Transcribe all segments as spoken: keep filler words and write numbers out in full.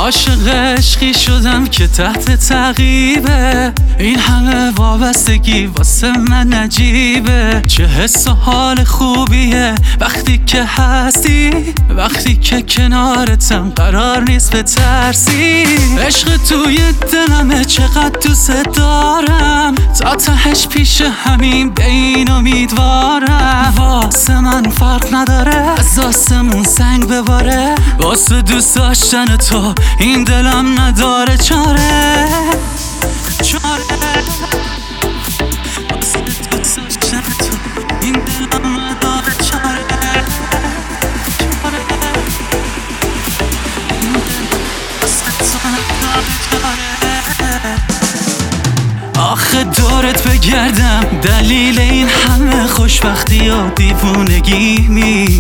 عاشق عشقی شدم که تحت تعقیبه. این همه وابستگی واسه من عجیبه. چه حس و حال خوبیه وقتی که هستی، وقتی که کنارتم قرار نیست به ترسی. عشق توی دلمه چقدر دوست دارم، تا تهش پیش همین به این امیدوارم. واسه من فرق نداره از آسمون سنگ بباره، واسه دوست داشتن تو این دلم نداره چاره چاره. واسه دوست داشتن تو این دلم نداره چاره چاره. واسه تو نداره چاره. آخه دورت بگردم دلیل این همه خوشبختی و دیوونگی می.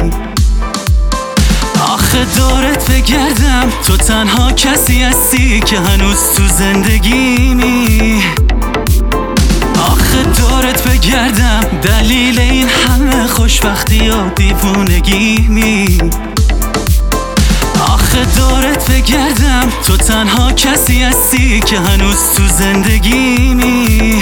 آخه دورت بگردم تو تنها کسی هستی که هنوز تو زندگی می. آخه دورت بگردم دلیل این همه خوشبختی و دیوونگی می. آخه دورت بگردم تو تنها کسی هستی که هنوز تو زندگی می.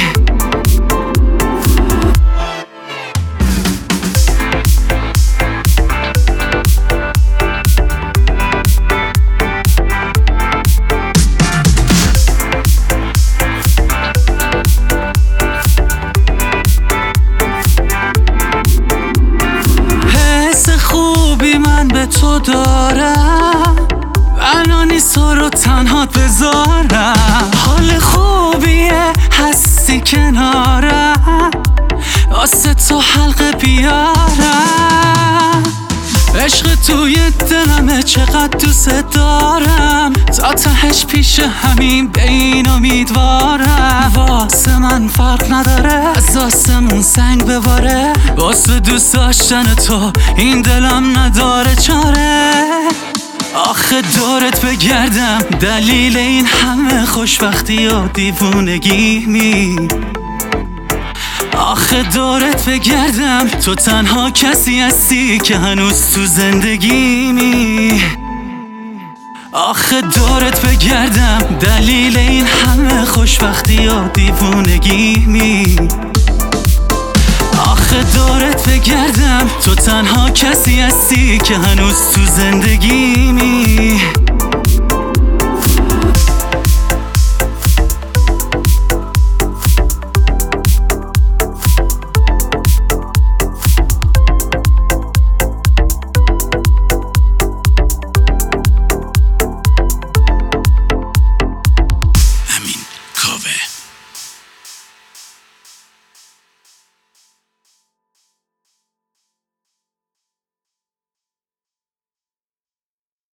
حس خوبی من به تو دارم، بنا نیست تو رو تنها بذارم. حال خوبیه هستی کنارم، واسه تو حلقه بیارم. عشق توی دلمه چقدر دوست دارم، تا تهش پیش همین به این امیدوارم. واسه من فرق نداره از آسمون سنگ بباره، واسه دوست داشتن تو این دلم نداره چاره. آخه دورت بگردم دلیل این همه خوشبختی و دیوونگی می. آخه دورت بگردم تو تنها کسی هستی که هنوز تو زندگی می. آخه دورت بگردم دلیل این همه خوشبختی و دیوونگی می. آخه دورت بگردم تو تنها کسی هستی که هنوز تو زندگی می.